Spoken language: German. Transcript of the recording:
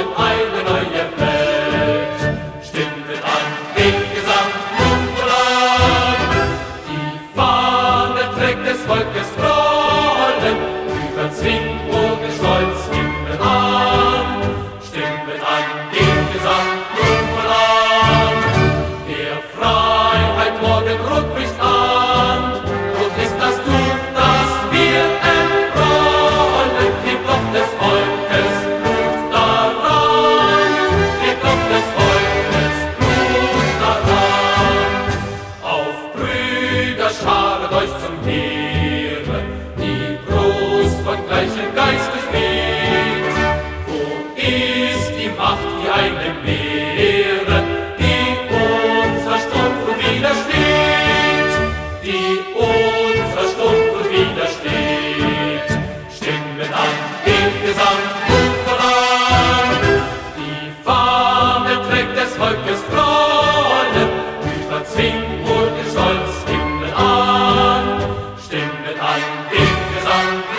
wollen eine neue Welt. Stimmet an den Gesang nun an. Die Fahne trägt des Volkes Rollen, über Zwingburg stolz stimmet an. Stimmet an den Gesang nun an. Der Freiheit Morgenrot bricht an. Rot ist das Tuch, das wir entrollen, klebt doch des Volkes Blut daran, klebt doch des Volkes Blut daran. Auf Brüderschare euch zum Heere, die Brust von gleichem Geist durchweht. Wo ist die Macht, die eine Lehre, die unserer Sturmflut widersteht, die unserer Sturmflut widersteht? Stimmet an den Gesang nun an. Die Fahne trägt des Volkes Rollen, über Zwingburg stolz stimmet an. Stimmet an den Gesang